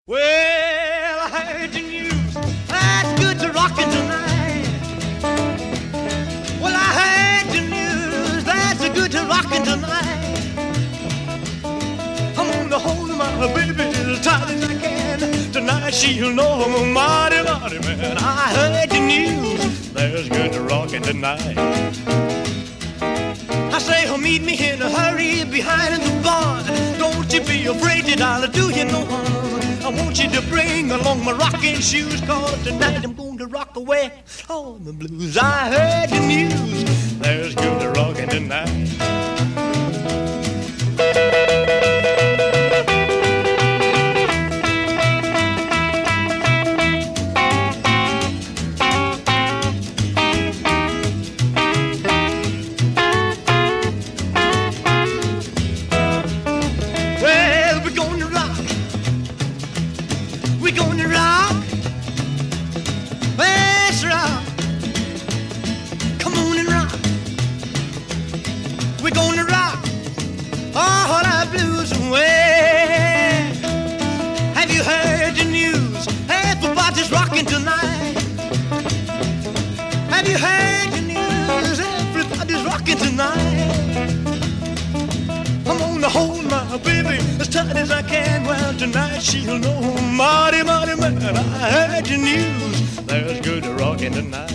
Well, I heard the news. That's good to rockin' tonight. Well, I heard the news. That's good to rockin' tonight. I'm gonna hold my baby as tight as I can. Tonight she'll know I'm a mighty, mighty man. I heard the news. There's good to rockin' tonight. I say, oh, meet me in a hurry behind the barn. Don't you be afraid that I'll do you no harm. I want you to bring along my rocking shoes, 'cause tonight I'm going to rock away all the blues. I heard the news, there's good to rockin' tonight. We're gonna rock, let's rock, come on and rock. We're gonna rock all our blues away. Have you heard the news? Everybody's rocking tonight. Have you heard the news? Everybody's rocking tonight. I'm gonna hold my baby as tight as I can. Well, tonight she'll know I'm mighty, mighty man. I heard the news, there's good to rockin' tonight.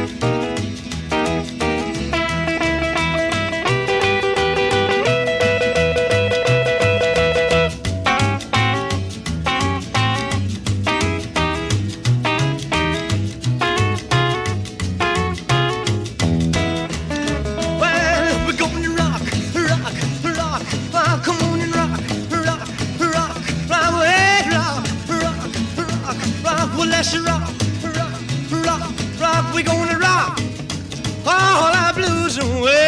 Come on and rock, rock, rock, rock, rock, rock, rock, rock. Well, let's rock, rock, rock, rock. We're gonna rock all our blues away.